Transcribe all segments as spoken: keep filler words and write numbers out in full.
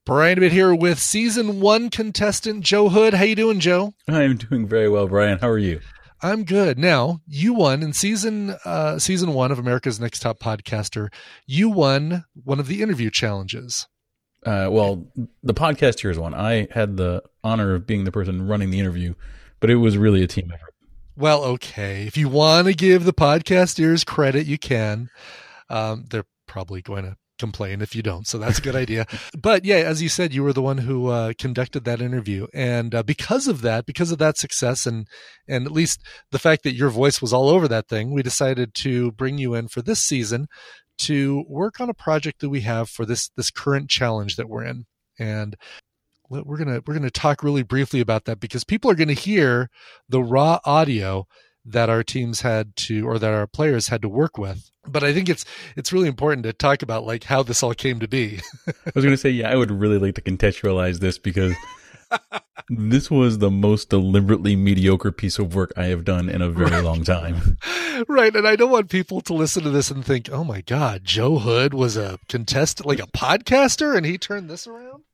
Brian Bit here with season one contestant Joe Hood. How you doing, Joe? I'm doing very well, Brian. How are you? I'm good. Now, you won in season uh, season one of America's Next Top Podcaster. You won one of the interview challenges. Uh, well, the Podcasteers one. I had the honor of being the person running the interview, but it was really a team effort. Well, okay. If you want to give the Podcasteers credit, you can. Um, they're probably going to complain if you don't, so that's a good idea. But yeah, as you said, you were the one who uh, conducted that interview, and uh, because of that, because of that success, and and at least the fact that your voice was all over that thing, we decided to bring you in for this season to work on a project that we have for this this current challenge that we're in. And we're gonna we're gonna talk really briefly about that because people are gonna hear the raw audio that our teams had to, or that our players had to work with. But I think it's it's really important to talk about like how this all came to be. I was going to say, yeah, I would really like to contextualize this because this was the most deliberately mediocre piece of work I have done in a very right. long time. Right, and I don't want people to listen to this and think, oh my God, Joe Hood was a contestant, like a podcaster, and he turned this around?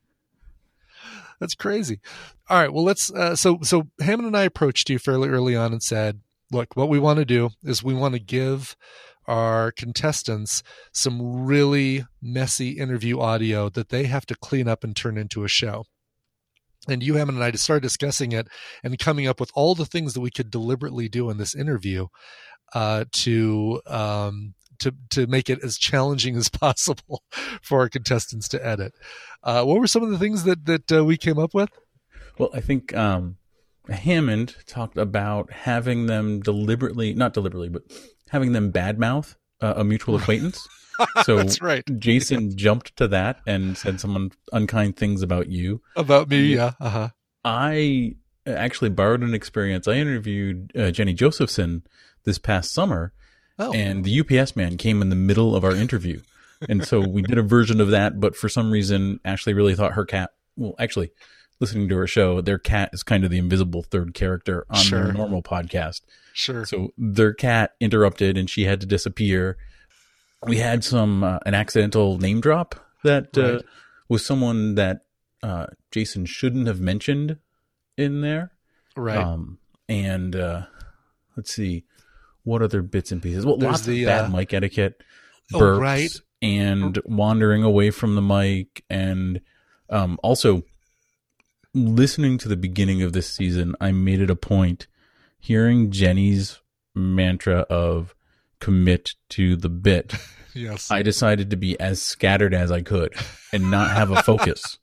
That's crazy. All right, well, let's, uh, so so Hammond and I approached you fairly early on and said, look, what we want to do is we want to give our contestants some really messy interview audio that they have to clean up and turn into a show. And you, Hammond, and I just started discussing it and coming up with all the things that we could deliberately do in this interview uh, to um, to to make it as challenging as possible for our contestants to edit. Uh, what were some of the things that that uh, we came up with? Well, I think um, Hammond talked about having them deliberately, not deliberately, but having them badmouth uh, a mutual acquaintance. So that's right. Jason yeah. jumped to that and said some unkind things about you. About me, yeah. Uh-huh. I actually borrowed an experience. I interviewed uh, Jenny Josephson this past summer, oh. and the U P S man came in the middle of our interview. And so we did a version of that, but for some reason, Ashley really thought her cat, well, actually, listening to her show, their cat is kind of the invisible third character on sure. their normal podcast. Sure. So their cat interrupted and she had to disappear. We had some, uh, an accidental name drop that uh, right. was someone that uh, Jason shouldn't have mentioned in there. Right. Um, and uh, let's see, what other bits and pieces? Well, There's lots the, of bad uh, mic etiquette, burps, oh, right. and wandering away from the mic. And um, also, listening to the beginning of this season, I made it a point hearing Jenny's mantra of commit to the bit. Yes. I decided to be as scattered as I could and not have a focus.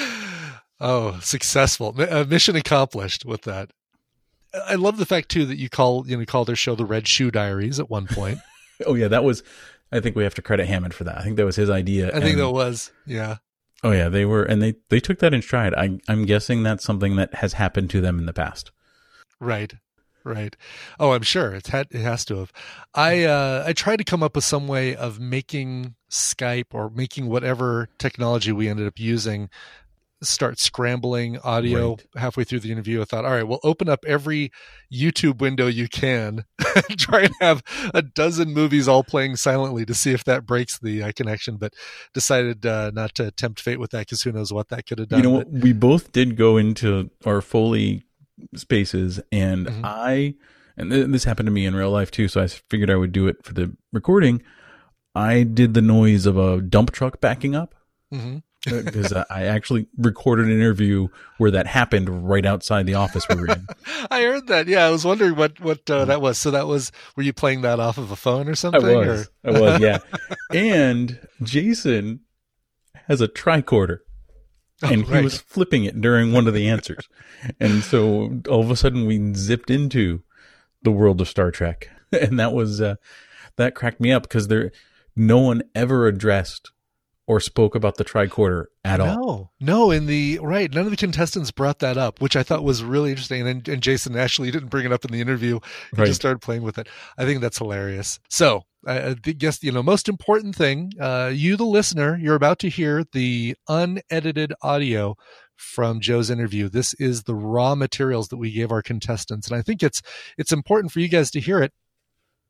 Oh, successful. Uh, mission accomplished with that. I love the fact too that you call, you know, called their show the Red Shoe Diaries at one point. Oh yeah, that was, I think we have to credit Hammond for that. I think that was his idea. I think and, that was, yeah. Oh yeah, they were, and they, they took that in stride. I, I'm guessing that's something that has happened to them in the past. Right. Right. Oh, I'm sure it's had, it has to have. I, uh, I tried to come up with some way of making Skype or making whatever technology we ended up using start scrambling audio right. halfway through the interview. I thought, all right, we'll open up every YouTube window you can and try and have a dozen movies all playing silently to see if that breaks the uh, connection, but decided uh, not to tempt fate with that because who knows what that could have done. You know, but, we both did go into our Foley spaces, and mm-hmm. I, and th- this happened to me in real life too, so I figured I would do it for the recording. I did the noise of a dump truck backing up. Mm-hmm. Because I actually recorded an interview where that happened right outside the office we were in. I heard that. Yeah, I was wondering what what uh, that was. So that was, were you playing that off of a phone or something? I was. Or? I was, yeah. And Jason has a tricorder. Oh, and he right. was flipping it during one of the answers. And so all of a sudden we zipped into the world of Star Trek. And that was, uh, that cracked me up because there, no one ever addressed or spoke about the tricorder at all. No, no, in the, right. None of the contestants brought that up, which I thought was really interesting. And, and Jason actually didn't bring it up in the interview. He right. just started playing with it. I think that's hilarious. So I guess, you know, most important thing, uh, you, the listener, you're about to hear the unedited audio from Joe's interview. This is the raw materials that we gave our contestants. And I think it's, it's important for you guys to hear it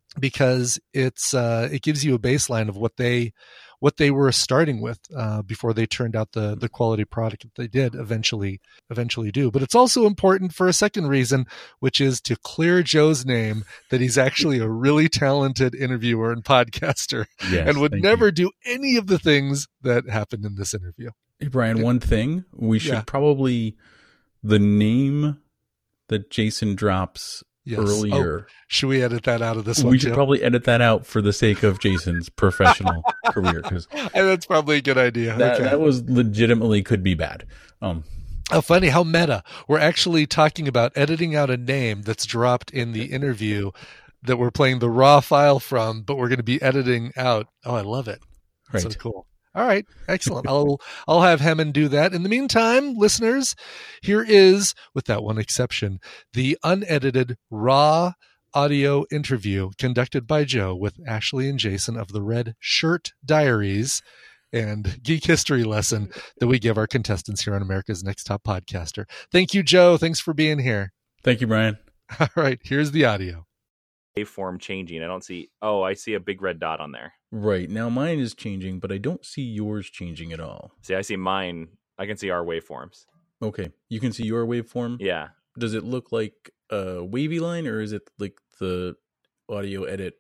because it's uh, it gives you a baseline of what they what they were starting with uh, before they turned out the the quality product that they did eventually eventually do. But it's also important for a second reason, which is to clear Joe's name that he's actually a really talented interviewer and podcaster, yes, and would never you. do any of the things that happened in this interview. Hey, Brian, one thing we should Yeah. probably the name that Jason drops Yes. earlier. Oh, should we edit that out of this one? We should too? probably edit that out for the sake of Jason's professional career, because that's probably a good idea. That, okay. that was legitimately could be bad. Um, how funny, how meta. We're actually talking about editing out a name that's dropped in the interview that we're playing the raw file from, but we're going to be editing out. Oh, I love it. That's right. so cool. All right, excellent. I'll I'll have Hemant do that. In the meantime, listeners, here is, with that one exception, the unedited raw audio interview conducted by Joe with Ashley and Jason of the Red Shirt Diaries and Geek History Lesson that we give our contestants here on America's Next Top Podcaster. Thank you, Joe. Thanks for being here. Thank you, Brian. All right, here's the audio. Waveform changing. I don't see. Oh, I see a big red dot on there. Right. Now mine is changing, but I don't see yours changing at all. See, I see mine. I can see our waveforms. Okay. You can see your waveform? Yeah. Does it look like a wavy line, or is it like the audio edit?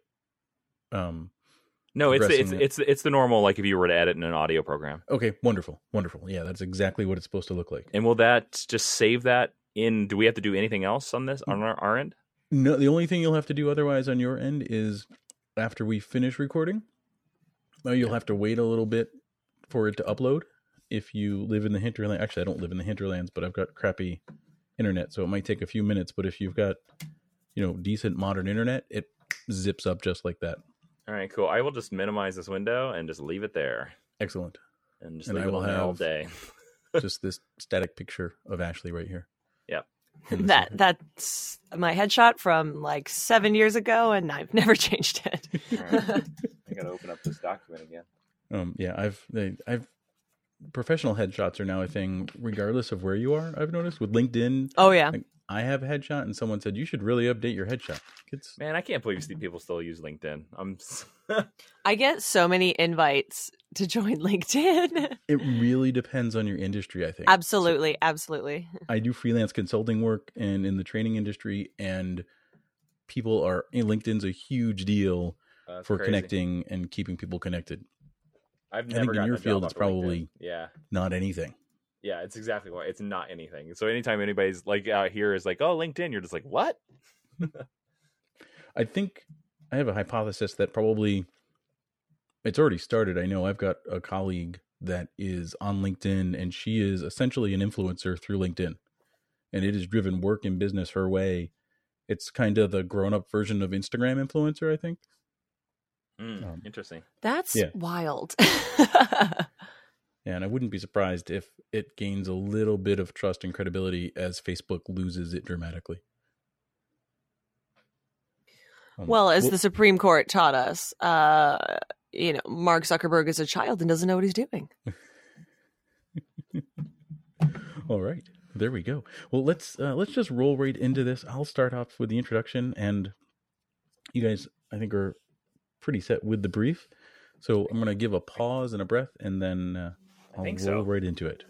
Um, no, it's the, it's it? it's it's the normal, like if you were to edit in an audio program. Okay, wonderful, wonderful. Yeah, that's exactly what it's supposed to look like. And will that just save that in? Do we have to do anything else on this on our, our end? No, the only thing you'll have to do otherwise on your end is after we finish recording, well, you'll have to wait a little bit for it to upload. If you live in the hinterland, actually, I don't live in the hinterlands, but I've got crappy internet, so it might take a few minutes. But if you've got, you know, decent modern internet, it zips up just like that. All right, cool. I will just minimize this window and just leave it there. Excellent. And just and leave I it will on there have all day. just this static picture of Ashley right here. Yep. That that's my headshot from like seven years ago, and I've never changed it. Right. I gotta open up this document again. Um, yeah, I've they, I've professional headshots are now a thing, regardless of where you are. I've noticed with LinkedIn. Oh yeah, like, I have a headshot, and someone said you should really update your headshot. It's Man, I can't believe people still use LinkedIn. I'm. I get so many invites to join LinkedIn. It really depends on your industry, I think. Absolutely, so, absolutely. I do freelance consulting work and in the training industry, and people are LinkedIn's a huge deal uh, for crazy. Connecting and keeping people connected. I've never I think in your field it's probably LinkedIn. yeah not anything. Yeah, it's exactly why it's not anything. So anytime anybody's like out here is like, oh, LinkedIn, you're just like, what? I think I have a hypothesis that probably it's already started. I know I've got a colleague that is on LinkedIn, and she is essentially an influencer through LinkedIn, and it has driven work and business her way. It's kind of the grown-up version of Instagram influencer, I think. Mm, um, interesting. That's yeah. wild. Yeah, and I wouldn't be surprised if it gains a little bit of trust and credibility as Facebook loses it dramatically. Um, well, as well, the Supreme Court taught us, uh, you know, Mark Zuckerberg is a child and doesn't know what he's doing. All right, there we go. Well, let's uh, let's just roll right into this. I'll start off with the introduction, and you guys, I think, are pretty set with the brief. So I'm going to give a pause and a breath, and then uh, I'll roll so. right into it.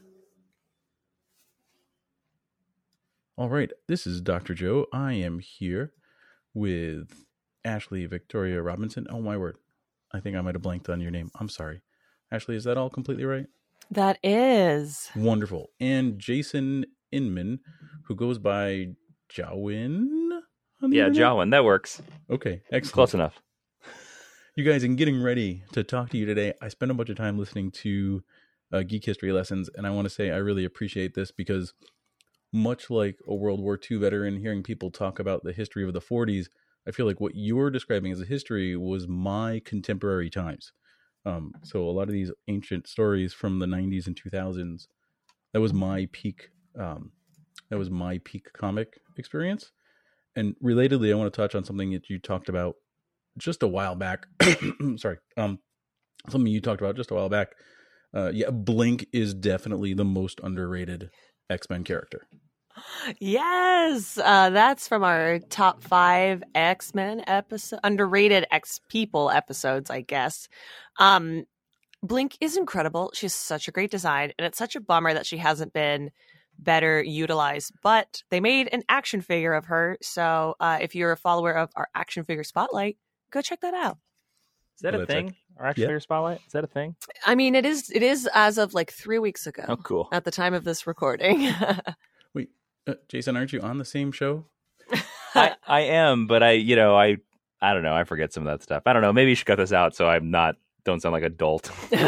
All right, this is Doctor Joe. I am here with Ashley Victoria Robinson. Oh, my word. I think I might have blanked on your name. I'm sorry. Ashley, is that all completely right? That is. Wonderful. And Jason Inman, who goes by Jawin? Yeah, Jawin. That works. Okay, excellent. Close enough. You guys, in getting ready to talk to you today, I spent a bunch of time listening to uh, Geek History Lessons, and I want to say I really appreciate this because much like a World War Two veteran hearing people talk about the history of the forties, I feel like what you were describing as a history was my contemporary times. Um, so a lot of these ancient stories from the nineties and two thousands, that was my peak. Um, that was my peak comic experience. And relatedly, I want to touch on something that you talked about just a while back. Sorry. Um, something you talked about just a while back. Uh, yeah, Blink is definitely the most underrated X-Men character. Yes, uh, that's from our top five X-Men episode, underrated X people episodes, I guess. Um, Blink is incredible. She has such a great design, and it's such a bummer that she hasn't been better utilized. But they made an action figure of her, so uh, if you're a follower of our action figure spotlight, go check that out. Is that Oh, a that's thing? like- Our action yeah. figure spotlight? Is that a thing? I mean, it is. It is as of like three weeks ago. Oh, cool. At the time of this recording. Wait, uh, Jason, aren't you on the same show? I, I am, but I, you know, I, I don't know. I forget some of that stuff. I don't know. Maybe you should cut this out so I'm not, don't sound like an adult.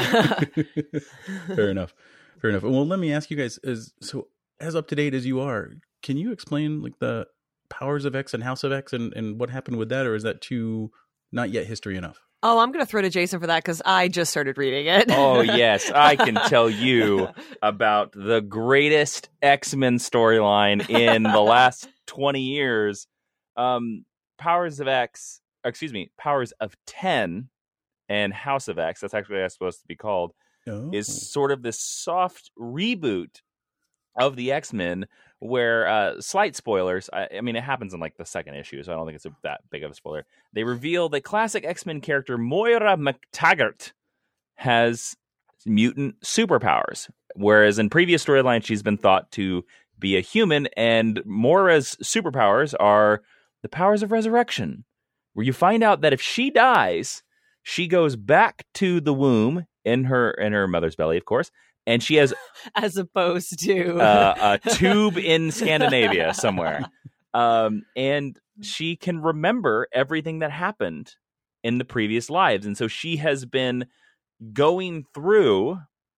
Fair enough. Fair enough. Well, let me ask you guys: as so as up to date as you are, can you explain like the Powers of X and House of X and, and what happened with that, or is that too not yet history enough? Oh, I'm going to throw to Jason for that because I just started reading it. Oh, yes. I can tell you about the greatest X-Men storyline in the last twenty years. Um, Powers of X, excuse me, Powers of ten and House of X, that's actually what it's supposed to be called, Oh. is sort of this soft reboot of the X-Men where, uh, slight spoilers, I, I mean, it happens in like the second issue, so I don't think it's a, that big of a spoiler. They reveal that classic X-Men character Moira McTaggart has mutant superpowers, whereas in previous storylines she's been thought to be a human, and Moira's superpowers are the powers of resurrection, where you find out that if she dies, she goes back to the womb in her in her mother's belly, of course, and she has As opposed to uh, a tube in Scandinavia somewhere. Um, and she can remember everything that happened in the previous lives. And so she has been going through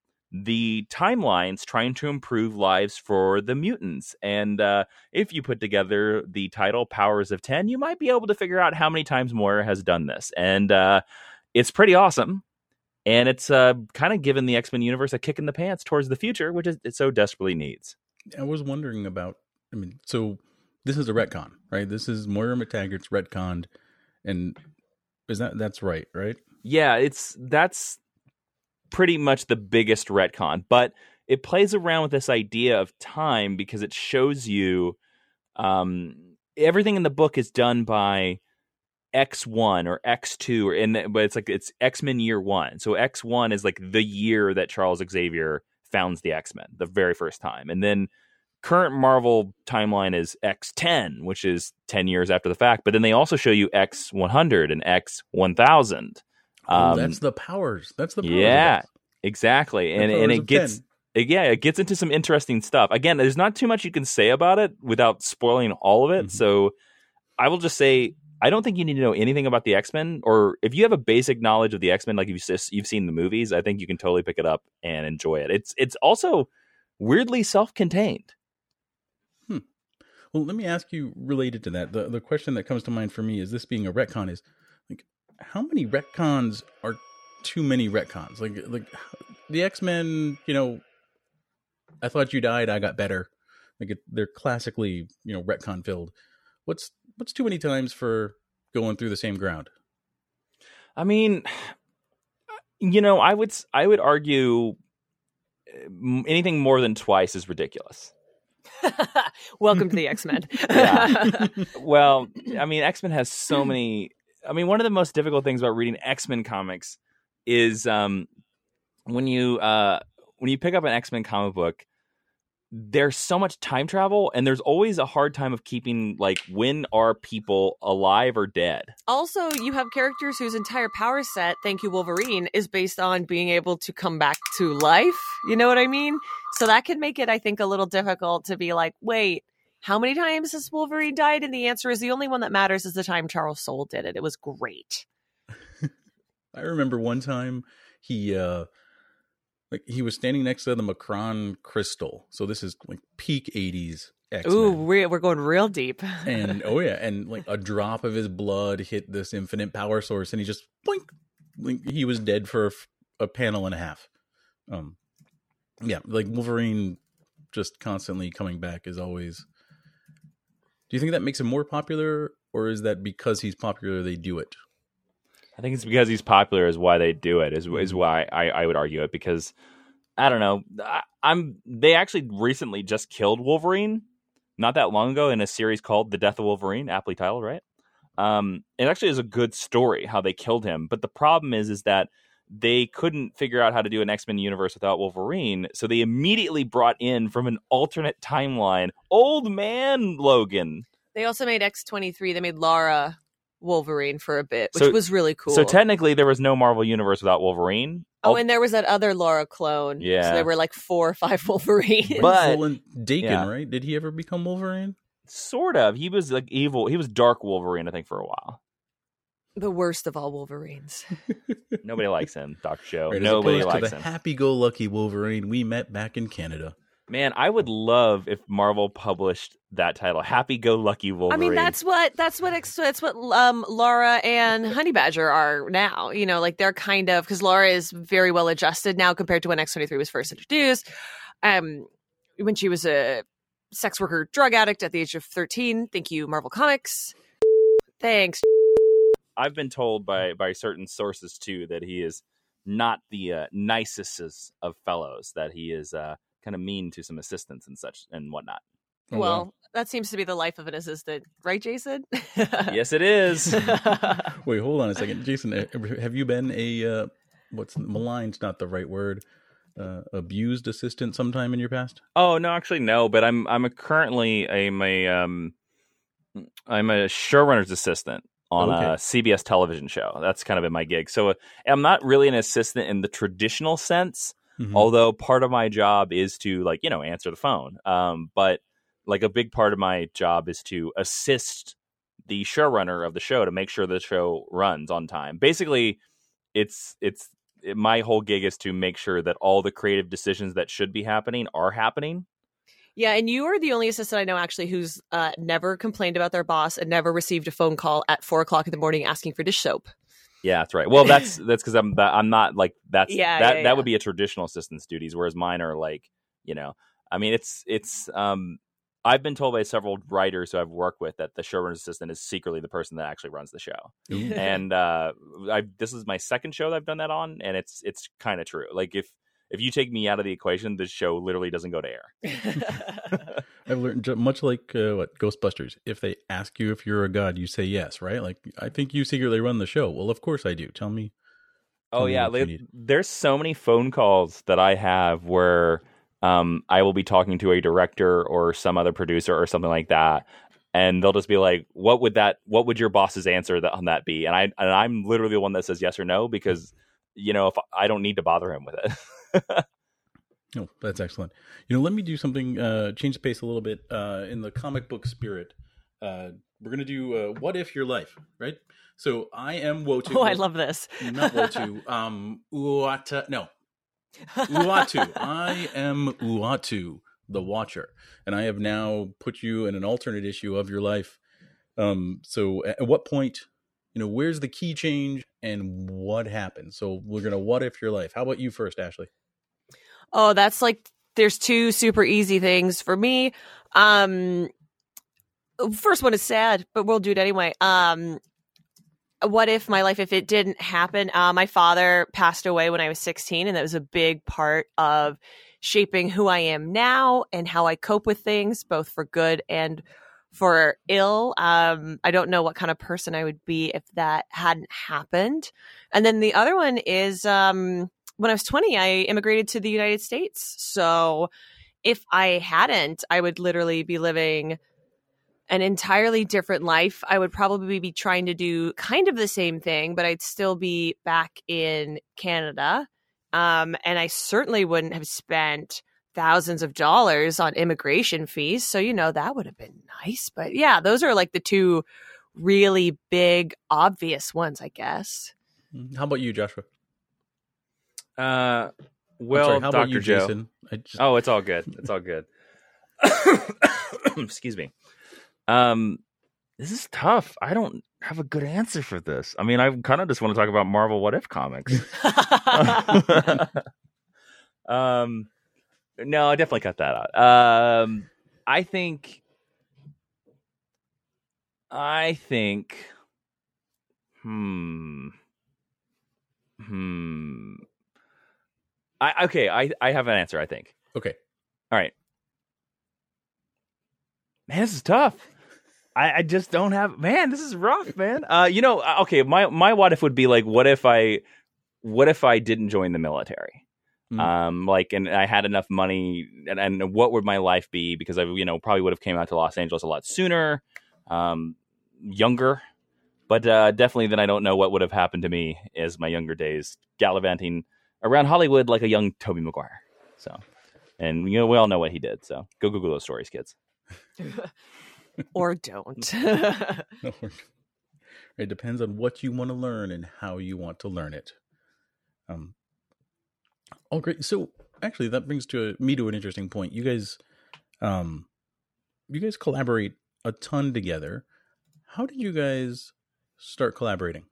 the timelines trying to improve lives for the mutants. And uh, if you put together the title Powers of ten, you might be able to figure out how many times Moira has done this. And uh, it's pretty awesome. And it's uh, kind of given the X-Men universe a kick in the pants towards the future, which is, it so desperately needs. I was wondering about. I mean, so this is a retcon, right? This is Moira McTaggart's retconned, and is that that's right, right? Yeah, it's that's pretty much the biggest retcon, but it plays around with this idea of time because it shows you um, everything in the book is done by X one or X two, or in the, but it's like it's X-Men year one. So X one is like the year that Charles Xavier founds the X-Men, the very first time. And then current Marvel timeline is X ten, which is ten years after the fact. But then they also show you X one hundred and X one thousand. Oh, Um, that's the powers. That's the powers. yeah, of X. exactly. The And and powers it of gets ten. it, yeah, it gets into some interesting stuff. Again, there's not too much you can say about it without spoiling all of it. Mhm. So I will just say I don't think you need to know anything about the X-Men, or if you have a basic knowledge of the X-Men, like you've you've seen the movies, I think you can totally pick it up and enjoy it. It's it's also weirdly self-contained. Hmm. Well, let me ask you related to that. The the question that comes to mind for me is this being a retcon is like how many retcons are too many retcons? Like like the X-Men, you know, I thought you died, I got better. Like it, they're classically, you know, retcon filled. What's what's too many times for going through the same ground? I mean, you know, I would I would argue m- anything more than twice is ridiculous. Welcome to the X-Men. Yeah. Well, I mean, X-Men has so many. I mean, one of the most difficult things about reading X-Men comics is um, when you uh, when you pick up an X-Men comic book, there's so much time travel, and there's always a hard time of keeping like when are people alive or dead. Also, you have characters whose entire power set, thank you Wolverine, is based on being able to come back to life. You know what I mean? So that can make it, I think, a little difficult to be like, wait, how many times has Wolverine died? And the answer is the only one that matters is the time Charles Soule did it. It was great. I remember one time he uh like he was standing next to the Macron crystal. So this is like peak eighties X-Men. Ooh, we're, we're going real deep. And oh yeah, and like a drop of his blood hit this infinite power source, and he just boink, like, he was dead for a, a panel and a half. Um, yeah, like Wolverine just constantly coming back is always. Do you think that makes him more popular, or is that because he's popular they do it? I think it's because he's popular is why they do it. Is is why I, I would argue it, because I don't know. I, I'm they actually recently just killed Wolverine, not that long ago in a series called The Death of Wolverine, aptly titled, right? Um, it actually is a good story how they killed him. But the problem is, is that they couldn't figure out how to do an X-Men universe without Wolverine. So they immediately brought in from an alternate timeline, Old Man Logan. They also made X twenty-three. They made Lara Wolverine for a bit, which So- was really cool. So technically there was no Marvel universe without Wolverine. Oh, and there was that other Laura clone. Yeah. So there were like four or five Wolverines. But- Roland Dakin, yeah. right? Did he ever become Wolverine? Sort of. He was like evil. He was Dark Wolverine, I think, for a while. The worst of all Wolverines. Nobody likes him, Doctor Show. Right, as Nobody opposed likes to the him. happy-go-lucky Wolverine we met back in Canada. Man, I would love if Marvel published that title, Happy Go Lucky Wolverine. I mean, that's what that's what ex- that's what um, Laura and Honey Badger are now. You know, like they're kind of, because Laura is very well adjusted now compared to when X twenty-three was first introduced. Um, when she was a sex worker, drug addict at the age of thirteen. Thank you, Marvel Comics. Thanks. I've been told by by certain sources too that he is not the uh, nicest of fellows. That he is uh, kind of mean to some assistants and such and whatnot. Oh, well, wow. that seems to be the life of an assistant, right, Jason? Yes, it is. Wait, hold on a second, Jason. uh, Have you been a uh, what's maligned's not the right word? Uh, abused assistant sometime in your past? Oh no, actually no. But I'm I'm a currently I'm a um I'm a showrunner's assistant on Okay. a C B S television show. That's kind of been my gig. So uh, I'm not really an assistant in the traditional sense. Mhm. Although part of my job is to, like, you know, answer the phone. Um, but like a big part of my job is to assist the showrunner of the show to make sure the show runs on time. Basically, it's it's it, my whole gig is to make sure that all the creative decisions that should be happening are happening. Yeah, and you are the only assistant I know actually who's uh, never complained about their boss and never received a phone call at four o'clock in the morning asking for dish soap. Yeah, that's right. Well, that's that's because I'm that, I'm not like that's Yeah, that yeah, that yeah. would be a traditional assistant's duties, whereas mine are like, you know, I mean, it's it's um I've been told by several writers who I've worked with that the showrunner's assistant is secretly the person that actually runs the show. Ooh. And uh, I this is my second show that I've done that on, and it's it's kind of true. Like if if you take me out of the equation, the show literally doesn't go to air. I've learned ju- much like uh, what Ghostbusters. If they ask you if you're a god, you say yes, right? Like I think you secretly run the show. Well, of course I do. Tell me. Oh Tell me yeah, what you like, need. there's so many phone calls that I have where um, I will be talking to a director or some other producer or something like that, and they'll just be like, "What would that? What would your boss's answer that, on that be?" And I and I'm literally the one that says yes or no because you know if I don't need to bother him with it. Oh, that's excellent. You know, let me do something, uh, change the pace a little bit uh, in the comic book spirit. Uh, we're going to do uh, What If Your Life, right? So I am Wotu. Oh, I love this. Not Wotu. Um, Uata. No. Uatu. I am Uatu, the Watcher. And I have now put you in an alternate issue of your life. Um, so at what point, you know, where's the key change and what happened? So we're going to What If Your Life. How about you first, Ashley? Oh, that's like, there's two super easy things for me. Um, first one is sad, but we'll do it anyway. Um, what if my life, if it didn't happen? Uh, my father passed away when I was sixteen, and that was a big part of shaping who I am now and how I cope with things, both for good and for ill. Um, I don't know what kind of person I would be if that hadn't happened. And then the other one is, um, when I was twenty, I immigrated to the United States. So if I hadn't, I would literally be living an entirely different life. I would probably be trying to do kind of the same thing, but I'd still be back in Canada. Um, and I certainly wouldn't have spent thousands of dollars on immigration fees. So, you know, that would have been nice. But yeah, those are like the two really big, obvious ones, I guess. How about you, Joshua? Uh, I'm well, sorry, how about Doctor you, Joe. Jason? I just, Oh, it's all good. It's all good. Excuse me. Um, this is tough. I don't have a good answer for this. I mean, I kind of just want to talk about Marvel What If comics. um, no, I definitely cut that out. Um, I think, I think, hmm, hmm. I okay. I I have an answer. I think. okay. All right. Man, this is tough. I, I just don't have. Man, this is rough, man. Uh, you know, okay. My my what if would be like, what if I, what if I didn't join the military? Mm. Um, like, and I had enough money, and, and what would my life be? Because I, you know, probably would have came out to Los Angeles a lot sooner, um, younger. But uh, definitely, then I don't know what would have happened to me as my younger days, gallivanting around Hollywood like a young Tobey Maguire. So, and you know, we all know what he did. So, go Google those stories, kids. Or don't. It depends on what you want to learn and how you want to learn it. Um. Oh, great. So actually, that brings to a, me to an interesting point. You guys, um, you guys collaborate a ton together. How did you guys start collaborating?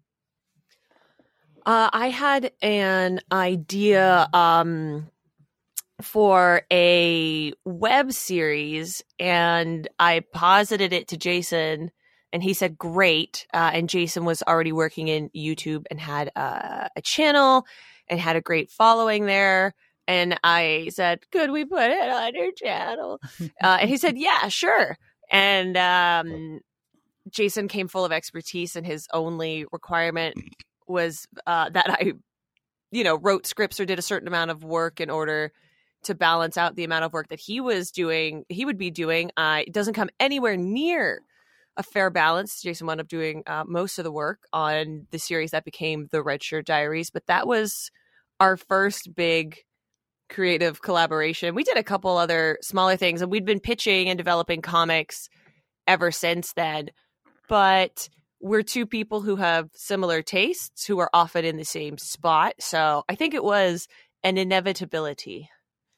Uh, I had an idea um, for a web series, and I posited it to Jason, and he said, great. Uh, and Jason was already working in YouTube and had uh, a channel and had a great following there. And I said, could we put it on your channel? Uh, and he said, yeah, sure. And um, Jason came full of expertise, and his only requirement was uh, that I, you know, wrote scripts or did a certain amount of work in order to balance out the amount of work that he was doing, he would be doing. Uh, it doesn't come anywhere near a fair balance. Jason wound up doing uh, most of the work on the series that became the Red Shirt Diaries, but that was our first big creative collaboration. We did a couple other smaller things, and we'd been pitching and developing comics ever since then. But we're two people who have similar tastes, who are often in the same spot. So I think it was an inevitability.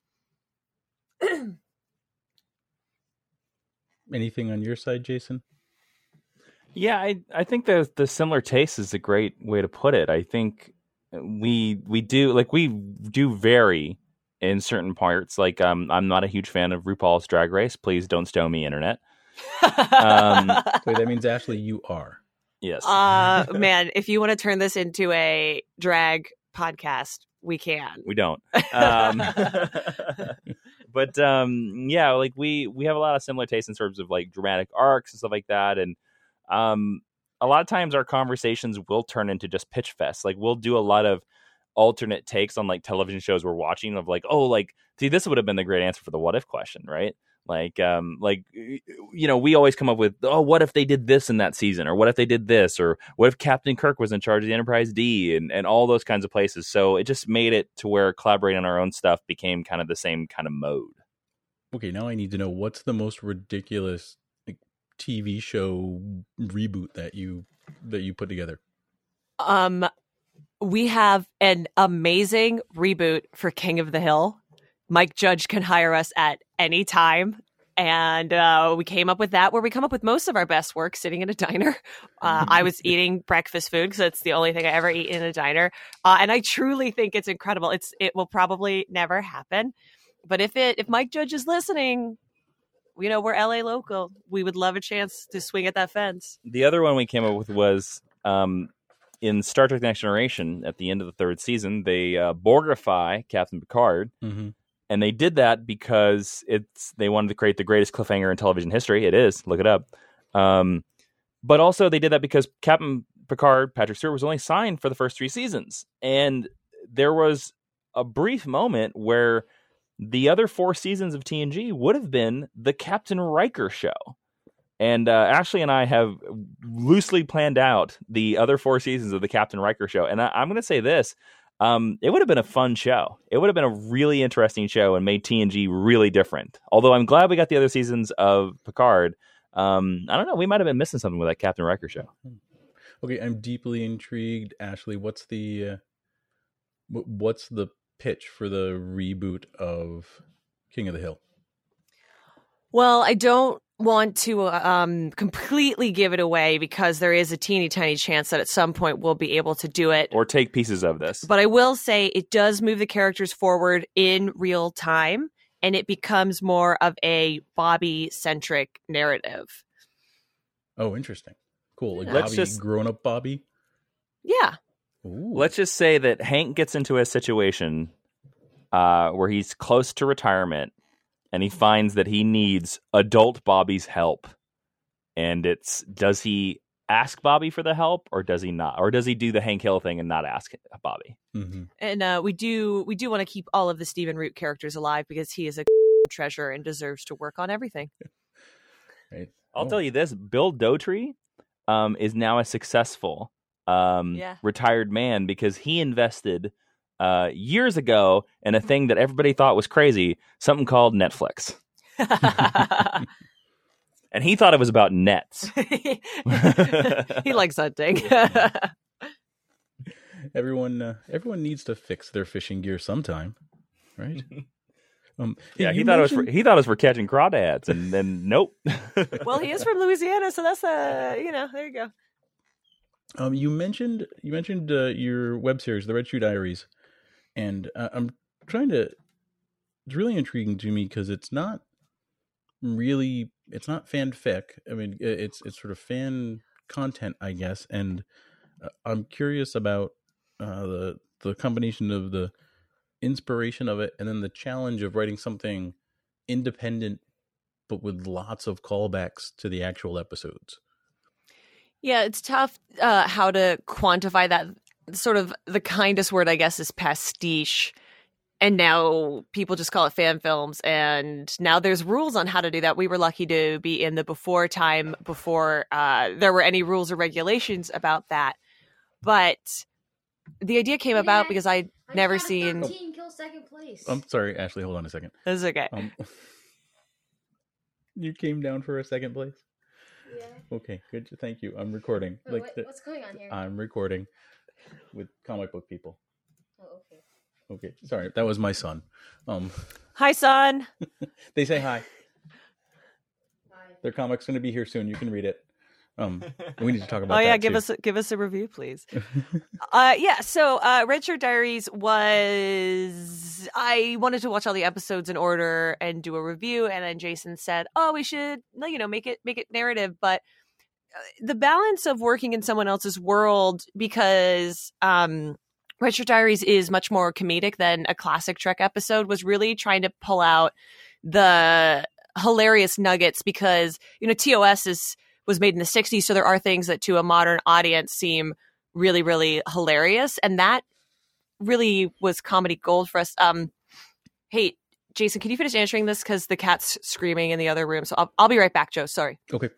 Anything on your side, Jason? Yeah, I I think the the similar taste is a great way to put it. I think we we do like we do vary in certain parts. Like um, I'm not a huge fan of RuPaul's Drag Race. Please don't stone me, internet. um, Wait, that means Ashley, you are. Yes. Uh, man, if you want to turn this into a drag podcast, we can. We don't. Um, but um, yeah, like we we have a lot of similar tastes in terms of like dramatic arcs and stuff like that, and um, a lot of times our conversations will turn into just pitch fest. Like we'll do a lot of alternate takes on like television shows we're watching of like, oh, like see, this would have been the great answer for the what if question, right? Like, um, like, you know, we always come up with, oh, what if they did this in that season? Or what if they did this? Or what if Captain Kirk was in charge of the Enterprise D? And, and all those kinds of places. So it just made it to where collaborating on our own stuff became kind of the same kind of mode. Okay, now I need to know, what's the most ridiculous like, T V show reboot that you that you put together? Um, we have an amazing reboot for King of the Hill. Mike Judge can hire us at any time. And uh, we came up with that, where we come up with most of our best work sitting in a diner. Uh, I was eating breakfast food because it's the only thing I ever eat in a diner. Uh, and I truly think it's incredible. It's It will probably never happen. But if it if Mike Judge is listening, you know, we're L A local. We would love a chance to swing at that fence. The other one we came up with was um, in Star Trek Next Generation, at the end of the third season, they uh, Borgify Captain Picard. Mm-hmm. And they did that because it's they wanted to create the greatest cliffhanger in television history. It is. Look it up. Um, but also they did that because Captain Picard, Patrick Stewart, was only signed for the first three seasons. And there was a brief moment where the other four seasons of T N G would have been the Captain Riker show. And uh, Ashley and I have loosely planned out the other four seasons of the Captain Riker show. And I, I'm going to say this. Um, it would have been a fun show. It would have been a really interesting show and made T N G really different. Although I'm glad we got the other seasons of Picard. Um, I don't know. We might have been missing something with that Captain Riker show. Okay, I'm deeply intrigued. Ashley, what's the uh, what's the pitch for the reboot of King of the Hill? Well, I don't want to um, completely give it away because there is a teeny tiny chance that at some point we'll be able to do it. Or take pieces of this. But I will say it does move the characters forward in real time, and it becomes more of a Bobby-centric narrative. Oh, interesting. Cool. Like yeah. Bobby, just, grown-up Bobby? Yeah. Ooh. Let's just say that Hank gets into a situation uh, where he's close to retirement, and he finds that he needs adult Bobby's help. And it's, does he ask Bobby for the help, or does he not? Or does he do the Hank Hill thing and not ask Bobby? Mm-hmm. And uh, we do we do want to keep all of the Stephen Root characters alive because he is a treasure and deserves to work on everything. Right. I'll Oh. tell you this, Bill Dotrey um, is now a successful um, Yeah. retired man because he invested uh, years ago in a thing that everybody thought was crazy, something called Netflix. And he thought it was about nets. He likes hunting. Everyone, uh, everyone needs to fix their fishing gear sometime, right? Um, Yeah, you he thought it was mentioned- for, he thought it was for catching crawdads, and then nope. Well, he is from Louisiana, so that's a, you know, there you go. Um, you mentioned you mentioned uh, your web series, The Red Shoe Diaries, and uh, I'm trying to. It's really intriguing to me because it's not really it's not fanfic. I mean, it's it's sort of fan content, I guess, and uh, I'm curious about uh, the the combination of the inspiration of it and then the challenge of writing something independent but with lots of callbacks to the actual episodes. Yeah, it's tough uh, how to quantify that. Sort of the kindest word, I guess, is pastiche. And now people just call it fan films. And now there's rules on how to do that. We were lucky to be in the before time before uh, there were any rules or regulations about that. But the idea came about because I'd I never got a seen. thirteen kill second place. I'm sorry, Ashley. Hold on a second. It's okay. Um, you came down for a second place. yeah. Okay, good. Thank you. I'm recording. Wait, like what, the- what's going on here? I'm recording with comic book people. oh, okay. Okay, sorry. That was my son. Um, Hi, son. they say hi. Bye. Their comic's going to be here soon. You can read it. Um, we need to talk about. Oh yeah, that give too. us a, give us a review, please. uh, yeah, so uh, Red Shirt Diaries was. I wanted to watch all the episodes in order and do a review, and then Jason said, "Oh, we should, you know, make it make it narrative." But the balance of working in someone else's world, because um, Red Shirt Diaries is much more comedic than a classic Trek episode, was really trying to pull out the hilarious nuggets because you know T O S is. was made in the sixties, so there are things that to a modern audience seem really, really hilarious, and that really was comedy gold for us. Um, hey, Jason, can you finish answering this because the cat's screaming in the other room? So I'll, I'll be right back, Joe. Sorry. Okay.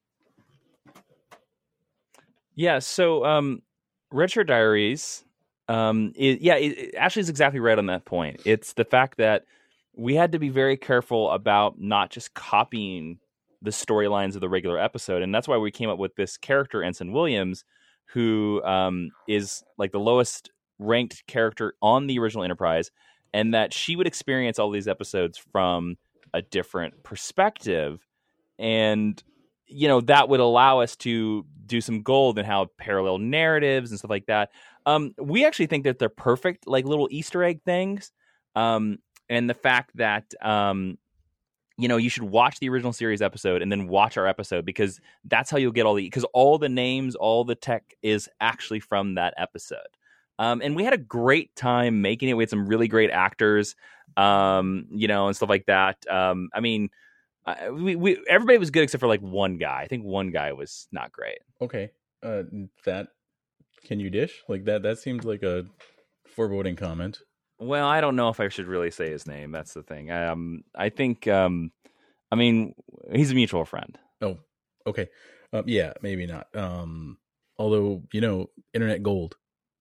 Yeah, so um, Red Shirt Diaries, um, it, yeah, it, it, Ashley's exactly right on that point. It's the fact that we had to be very careful about not just copying the storylines of the regular episode, and that's why we came up with this character, Ensign Williams, who um, is like the lowest ranked character on the original Enterprise, and that she would experience all these episodes from a different perspective, and you know that would allow us to do some gold in how parallel narratives and stuff like that. Um, we actually think that they're perfect, like little Easter egg things, um, and the fact that um, you know, you should watch the original series episode and then watch our episode because that's how you'll get all the, because all the names, all the tech is actually from that episode. Um, and we had a great time making it. We had some really great actors, um, you know, and stuff like that. Um, I mean, uh, we, we, everybody was good except for like one guy. I think one guy was not great. Okay. Uh, that can you dish like that? That seems like a foreboding comment. Well, I don't know if I should really say his name. That's the thing. Um, I think, um, I mean, he's a mutual friend. Oh, okay. Um, yeah, maybe not. Um, although, you know, internet gold.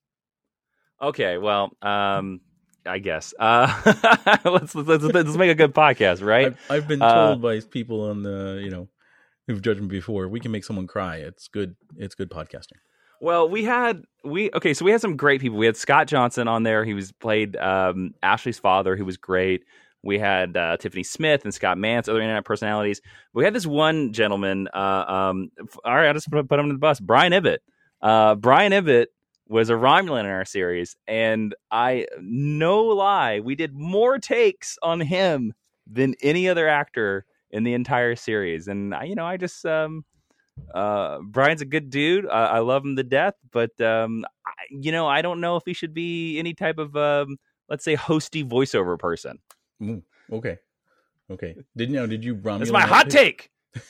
Okay, well, um, I guess uh, let's, let's let's make a good podcast, right? I've, I've been Uh, told by people on the, you know, who've judged me before, we can make someone cry. It's good. It's good podcasting. Well, we had we okay, so we had some great people. We had Scott Johnson on there. He was played um, Ashley's father, who was great. We had uh, Tiffany Smith and Scott Mance, other internet personalities. We had this one gentleman. Uh, um, all right, I'll just put, put him in the bus. Brian Ibbott. Uh, Brian Ibbott was a Romulan in our series, and I no lie, we did more takes on him than any other actor in the entire series. And I, you know, I just. Um, Uh, Brian's a good dude. I, I love him to death, but um, I, you know, I don't know if he should be any type of, um, let's say, hosty voiceover person. Ooh, okay. Okay. Did you know? Did you Romulan? That's my hot take.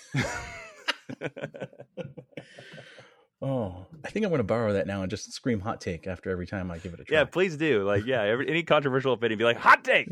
Oh, I think I'm going to borrow that now and just scream hot take after every time I give it a try. Yeah, please do. Like, yeah, every, any controversial opinion, be like, hot take.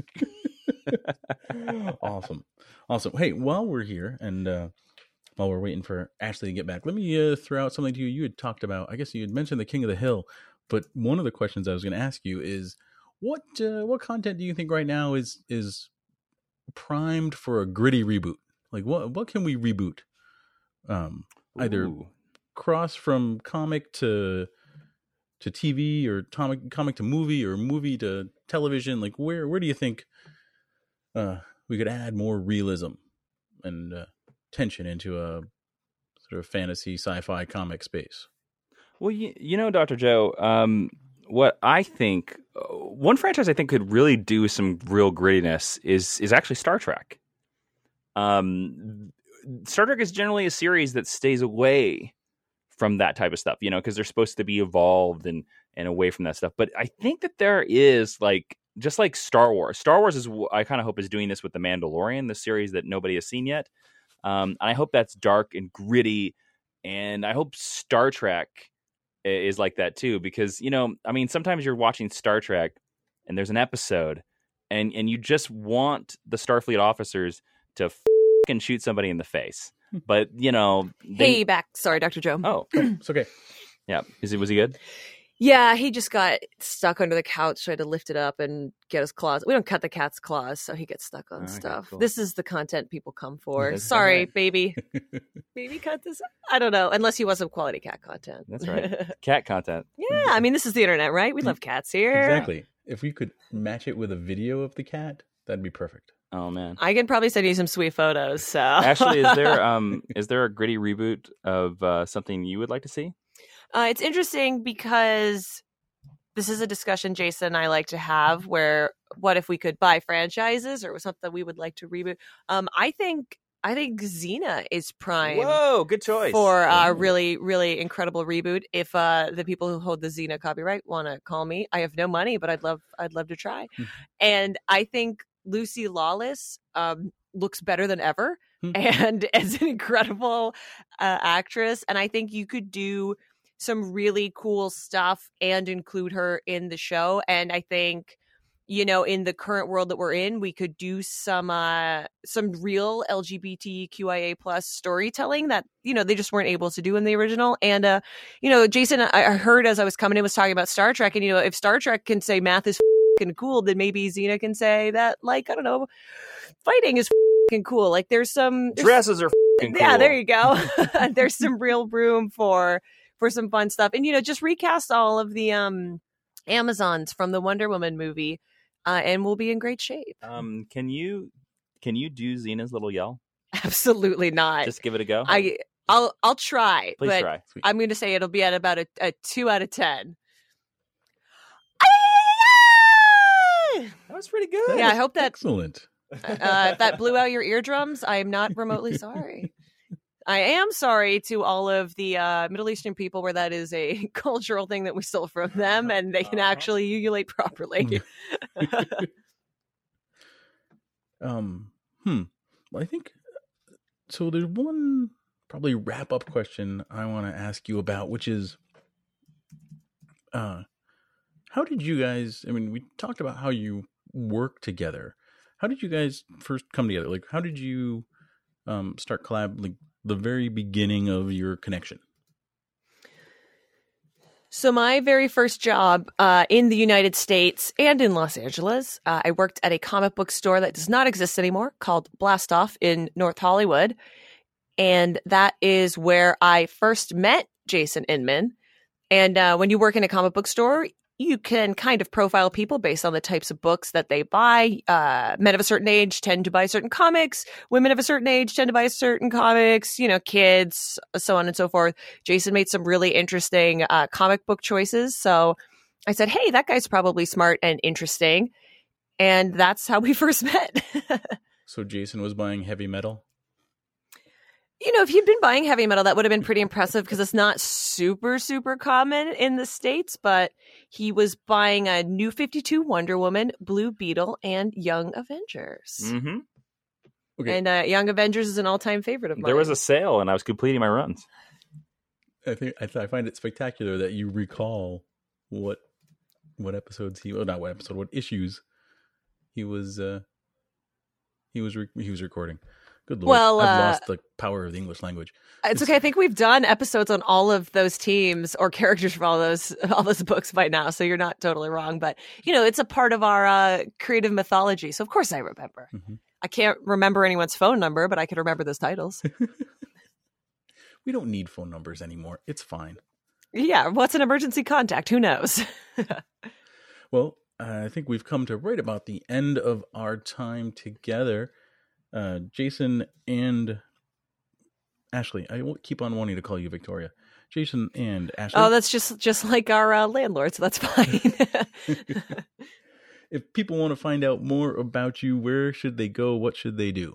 Awesome. Awesome. Hey, while we're here and uh, while we're waiting for Ashley to get back, let me uh, throw out something to you. You had talked about, I guess you had mentioned the King of the Hill, but one of the questions I was going to ask you is what uh, what content do you think right now is is primed for a gritty reboot? Like, what what can we reboot? Um, either Ooh. cross from comic to to T V or comic comic to movie or movie to television. Like, where where do you think uh, we could add more realism and uh, tension into a sort of fantasy sci-fi comic space? Well, you, you know, Doctor Joe, um, what I think, uh, one franchise I think could really do some real grittiness is is actually Star Trek. Um, Star Trek is generally a series that stays away from that type of stuff, you know, because they're supposed to be evolved and and away from that stuff. But I think that there is, like, just like Star Wars. Star Wars is, I kind of hope, is doing this with The Mandalorian, the series that nobody has seen yet. Um, and I hope that's dark and gritty. And I hope Star Trek is like that too, because, you know, I mean, sometimes you're watching Star Trek and there's an episode and, and you just want the Starfleet officers to f***ing shoot somebody in the face. But, you know, they... Hey, back. Sorry, Doctor Joe. Oh, It's okay. yeah. Is it, was he good? Yeah, he just got stuck under the couch, tried to lift it up and get his claws. We don't cut the cat's claws, so he gets stuck on Okay, stuff. cool. This is the content people come for. That's Sorry, right. baby. Baby, cut this. I don't know, unless you want some quality cat content. That's right. Cat content. Yeah, I mean, this is the internet, right? We love cats here. Exactly. If we could match it with a video of the cat, that'd be perfect. Oh, man. I can probably send you some sweet photos. So, Ashley, is there um is there a gritty reboot of uh, something you would like to see? Uh, it's interesting because this is a discussion Jason and I like to have where what if we could buy franchises or something we would like to reboot? Um, I think I think Xena is prime Whoa, good choice. for a Ooh. really, really incredible reboot. If uh, the people who hold the Xena copyright want to call me, I have no money, but I'd love I'd love to try. And I think Lucy Lawless um, looks better than ever and as an incredible uh, actress. And I think you could do some really cool stuff and include her in the show. And I think, you know, in the current world that we're in, we could do some uh, some real L G B T Q I A plus storytelling that, you know, they just weren't able to do in the original. And, uh, you know, Jason, I heard as I was coming in was talking about Star Trek. And, you know, if Star Trek can say math is f***ing cool, then maybe Xena can say that, like, I don't know, fighting is f***ing cool. Like, there's some... There's, Dresses are f***ing cool. Yeah, there you go. There's some real room for... for some fun stuff. And, you know, just recast all of the um Amazons from the Wonder Woman movie uh, and we'll be in great shape. Um, can you can you do Xena's little yell? Absolutely not. Just give it a go. I I'll I'll try. Please but try. Sweet. I'm going to say it'll be at about a, a two out of ten. That was pretty good. Yeah, I hope that Excellent. uh, if that blew out your eardrums, I am not remotely sorry. I am sorry to all of the uh, Middle Eastern people where that is a cultural thing that we stole from them and they can Uh-huh. actually ululate properly. um, hmm. Well, I think so. There's one probably wrap up question I want to ask you about, which is, uh, how did you guys? I mean, we talked about how you work together. How did you guys first come together? Like, how did you um, start collab? Like the very beginning of your connection. So my very first job uh, in the United States and in Los Angeles, uh, I worked at a comic book store that does not exist anymore called Blast Off in North Hollywood. And that is where I first met Jason Inman. And uh, when you work in a comic book store, you can kind of profile people based on the types of books that they buy. Uh, men of a certain age tend to buy certain comics. Women of a certain age tend to buy certain comics, you know, kids, so on and so forth. Jason made some really interesting uh, comic book choices. So I said, hey, that guy's probably smart and interesting. And that's how we first met. So Jason was buying heavy metal? You know, if he'd been buying heavy metal, that would have been pretty impressive because it's not super, super common in the States. But he was buying a New fifty-two Wonder Woman, Blue Beetle, and Young Avengers. Mm-hmm. Okay. And uh, Young Avengers is an all-time favorite of mine. There was a sale, and I was completing my runs. I think I, th- I find it spectacular that you recall what what episodes he well not what episode what issues he was uh he was re- he was recording. Good lord, Well, I've uh, lost the power of the English language. It's okay. I think we've done episodes on all of those teams or characters from all those all those books by now, so you're not totally wrong. But you know, it's a part of our uh, creative mythology, so of course I remember. Mm-hmm. I can't remember anyone's phone number, but I can remember those titles. We don't need phone numbers anymore. It's fine. Yeah, what's an emergency contact? Who knows? Well, I think we've come to right about the end of our time together. Uh, Jason and Ashley, I won't keep on wanting to call you Victoria. Jason and Ashley. Oh, that's just just like our uh, landlord, so that's fine. If people want to find out more about you, where should they go? What should they do?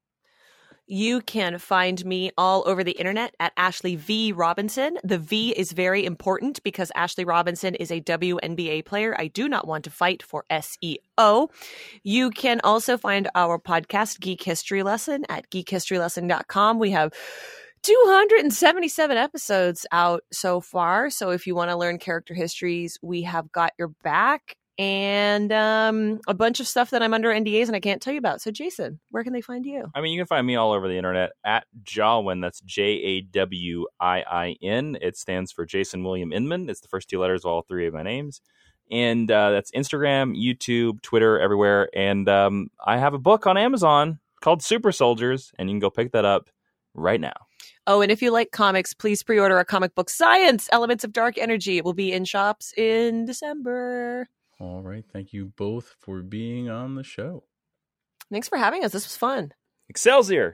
You can find me all over the internet at Ashley V. Robinson. The V is very important because Ashley Robinson is a W N B A player. I do not want to fight for S E O. You can also find our podcast, Geek History Lesson, at geek history lesson dot com. We have two hundred seventy-seven episodes out so far. So if you want to learn character histories, we have got your back. And um, a bunch of stuff that I'm under N D As and I can't tell you about. So, Jason, where can they find you? I mean, you can find me all over the internet at Jawin. That's J A W I I N. It stands for Jason William Inman. It's the first two letters of all three of my names. And uh, that's Instagram, YouTube, Twitter, everywhere. And um, I have a book on Amazon called Super Soldiers, and you can go pick that up right now. Oh, and if you like comics, please pre-order a comic book, Science, Elements of Dark Energy. It will be in shops in December. All right. Thank you both for being on the show. Thanks for having us. This was fun. Excelsior!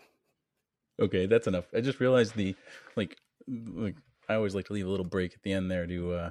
Okay, that's enough. I just realized the, like, like I always like to leave a little break at the end there to uh,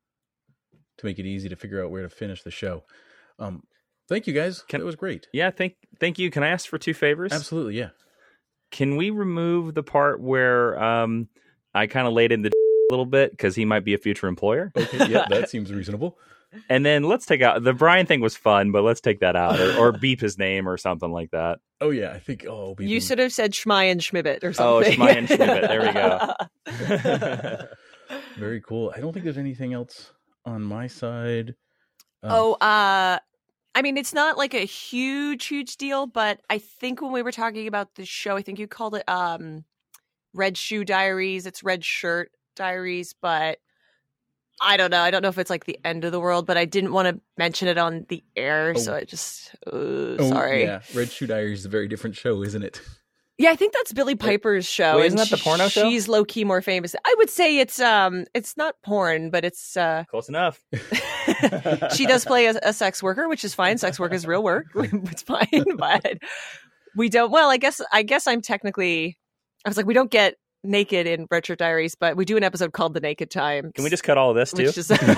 to make it easy to figure out where to finish the show. Um, thank you, guys. Can, it was great. Yeah, thank, thank you. Can I ask for two favors? Absolutely, yeah. Can we remove the part where um, I kind of laid in the a little bit because he might be a future employer? Okay, yeah, that seems reasonable. And then let's take out the Brian thing was fun, but let's take that out or, or beep his name or something like that. Oh yeah, I think. Oh, you should have said Schmei and Schmibbit or something. Oh, Schmei and Schmibbit. There we go. Very cool. I don't think there's anything else on my side. Um, oh, uh, I mean, it's not like a huge, huge deal, but I think when we were talking about the show, I think you called it um, Red Shoe Diaries. It's Red Shirt Diaries, but I don't know. I don't know if it's like the end of the world, but I didn't want to mention it on the air, oh. so I just uh, oh, sorry. Yeah, Red Shoe Diaries is a very different show, isn't it? Yeah, I think that's Billie Piper's show. Wait, isn't that the porno show? She's low key more famous. I would say it's um, it's not porn, but it's uh, close enough. She does play a, a sex worker, which is fine. Sex work is real work. It's fine, but we don't. Well, I guess I guess I'm technically. I was like, we don't get naked in Red Shirt Diaries, but we do an episode called The Naked Times. Can we just cut all of this too? Just... This is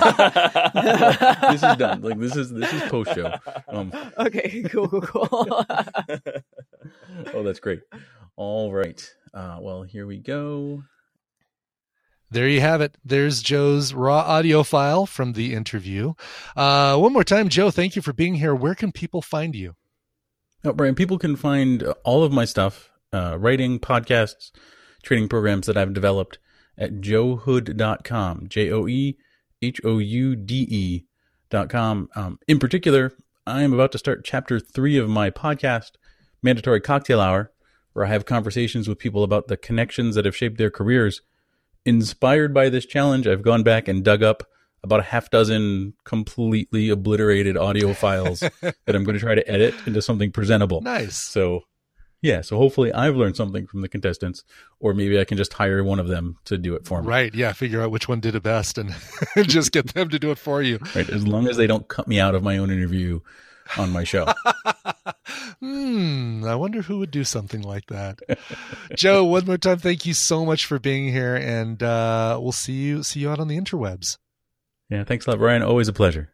done. Like this is this is post show. Um, okay, cool, cool, cool. Oh, that's great. All right. Uh, well, here we go. There you have it. There's Joe's raw audio file from the interview. Uh, one more time, Joe, thank you for being here. Where can people find you? Oh, Brian, people can find all of my stuff, uh, writing, podcasts, training programs that I've developed at joe hood dot com, J O E H O U D E dot com. Um, in particular, I am about to start chapter three of my podcast, Mandatory Cocktail Hour, where I have conversations with people about the connections that have shaped their careers. Inspired by this challenge, I've gone back and dug up about a half dozen completely obliterated audio files that I'm going to try to edit into something presentable. Nice. So, yeah, so hopefully I've learned something from the contestants, or maybe I can just hire one of them to do it for me. Right, yeah, figure out which one did it best and just get them to do it for you. Right, as long as they don't cut me out of my own interview on my show. Hmm, I wonder who would do something like that. Joe, one more time, thank you so much for being here, and uh, we'll see you see you out on the interwebs. Yeah, thanks a lot, Brian. Always a pleasure.